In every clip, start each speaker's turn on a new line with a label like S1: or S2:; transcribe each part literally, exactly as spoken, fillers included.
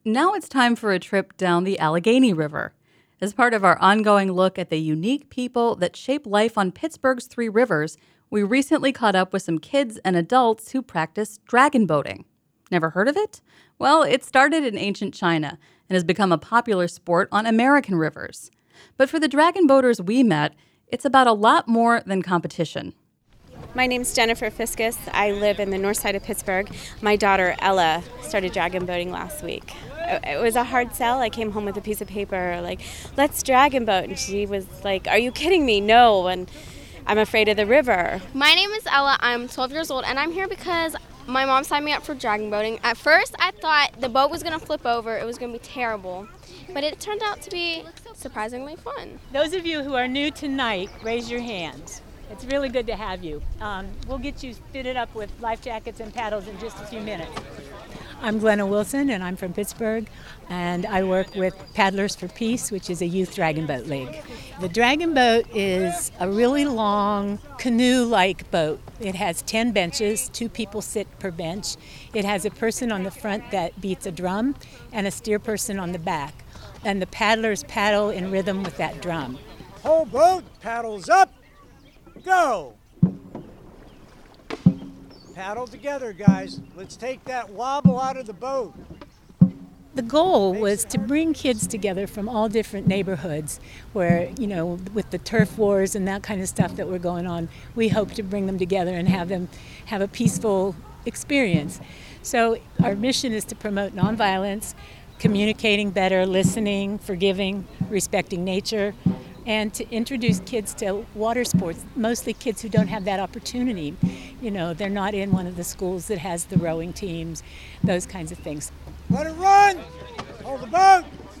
S1: Now it's time for a trip down the Allegheny River. As part of our ongoing look at the unique people that shape life on Pittsburgh's three rivers, we recently caught up with some kids and adults who practice dragon boating. Never heard of it? Well, it started in ancient China and has become a popular sport on American rivers. But for the dragon boaters we met, it's about a lot more than competition.
S2: My name's Jennifer Fiskus. I live in the north side of Pittsburgh. My daughter Ella started dragon boating last week. It was a hard sell. I came home with a piece of paper like, let's dragon boat. And she was like, are you kidding me? No. And I'm afraid of the river.
S3: My name is Ella. I'm twelve years old, and I'm here because my mom signed me up for dragon boating. At first, I thought the boat was going to flip over. It was going to be terrible. But it turned out to be surprisingly fun.
S4: Those of you who are new tonight, raise your hands. It's really good to have you. Um, we'll get you fitted up with life jackets and paddles in just a few minutes. I'm Glenna Wilson, and I'm from Pittsburgh, and I work with Paddlers for Peace, which is a youth dragon boat league. The dragon boat is a really long canoe-like boat. It has ten benches, two people sit per bench. It has a person on the front that beats a drum and a steer person on the back, and the paddlers paddle in rhythm with that drum.
S5: Whole boat, paddles up, go! Paddle together, guys. Let's take that wobble out of the boat.
S4: The goal was to bring kids together from all different neighborhoods where, you know, with the turf wars and that kind of stuff that were going on, we hope to bring them together and have them have a peaceful experience. So our mission is to promote nonviolence, communicating better, listening, forgiving, respecting nature, and to introduce kids to water sports, mostly kids who don't have that opportunity. You know, they're not in one of the schools that has the rowing teams, those kinds of things.
S5: Let it run! Hold the boat!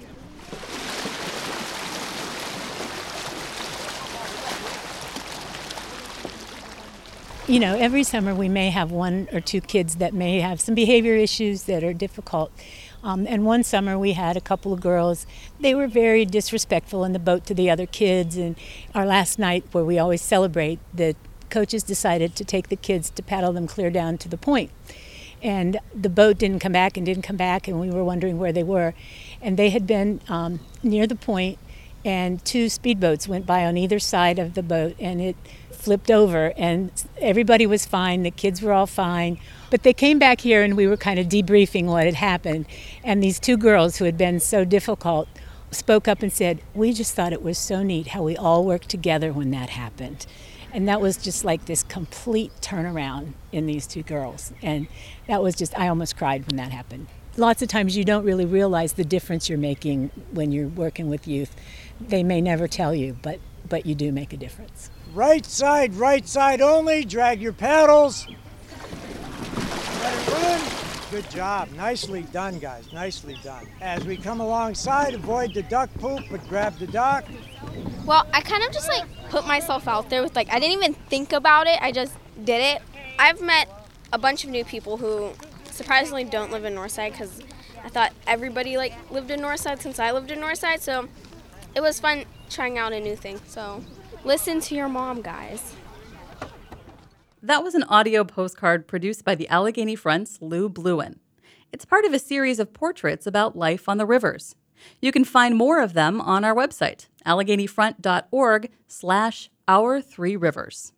S4: You know, every summer we may have one or two kids that may have some behavior issues that are difficult. Um, and one summer we had a couple of girls. They were very disrespectful in the boat to the other kids. And our last night, where we always celebrate, the coaches decided to take the kids to paddle them clear down to the point. And the boat didn't come back and didn't come back, and we were wondering where they were. And they had been um, near the point, and two speedboats went by on either side of the boat, and it flipped over, and everybody was fine. The kids were all fine. But they came back here, and we were kind of debriefing what had happened. And these two girls who had been so difficult spoke up and said, we just thought it was so neat how we all worked together when that happened. And that was just like this complete turnaround in these two girls. And that was just, I almost cried when that happened. Lots of times you don't really realize the difference you're making when you're working with youth. They may never tell you, but, but you do make a difference.
S5: Right side, right side only. Drag your paddles. Let it run. Good job. Nicely done, guys. Nicely done. As we come alongside, avoid the duck poop, but grab the dock.
S3: Well, I kind of just like put myself out there with like, I didn't even think about it. I just did it. I've met a bunch of new people who surprisingly don't live in Northside because I thought everybody like lived in Northside since I lived in Northside. So it was fun trying out a new thing. So listen to your mom, guys.
S1: That was an audio postcard produced by the Allegheny Front's Lou Bluen. It's part of a series of portraits about life on the rivers. You can find more of them on our website, alleghenyfront dot org slash our three rivers.